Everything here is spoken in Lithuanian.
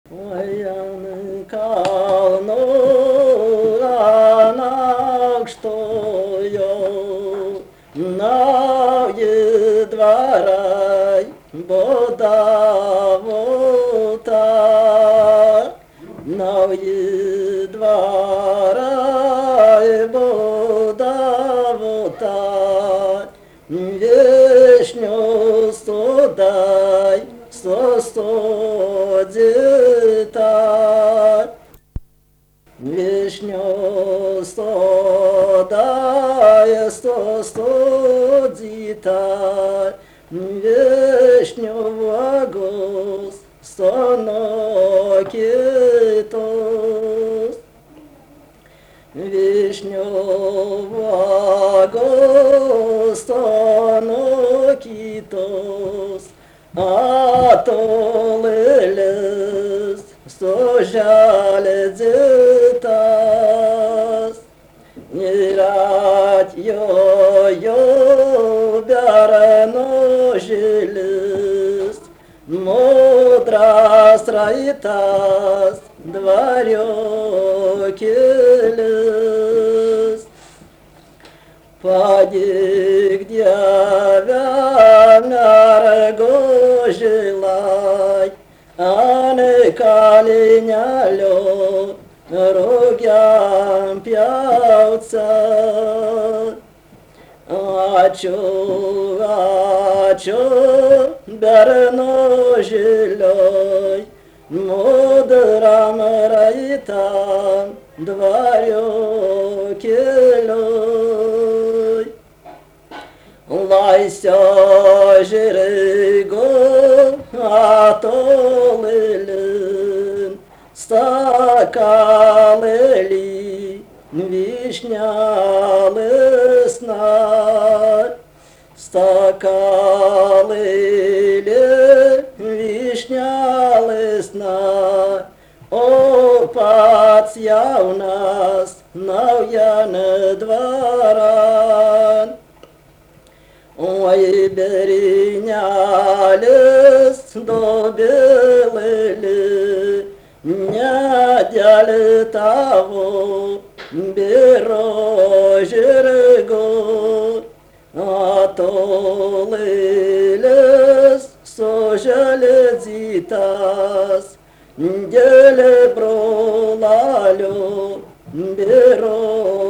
Ojany kalno anakštojo, nauji dvarai bodavota, nauji dvarai bodavota, viešnios sodai stodita, viešnios sodai stodita, viešnių vagos stonokitos, viešnių vagos stonokitos, atolėlis stoželėdzitas, ir atjojo berno žilis, mudras raitas dvariokilis. Padik Dieve mergo žilai, ane kalinelio rugiam pjauca. Ačiū, ačiū berno žilioj, mudram raitam dvariokelioj. Laisio žirgo atolėlin, stakalėlį višnelės nar, stakalėlį višnelės nar, o pats jaunas naujan dvaran. Oi berinėlis dobėlėlį, nedėl tavo biro žirgo, atolėlis stoželėdzitas, dėl brolalio biro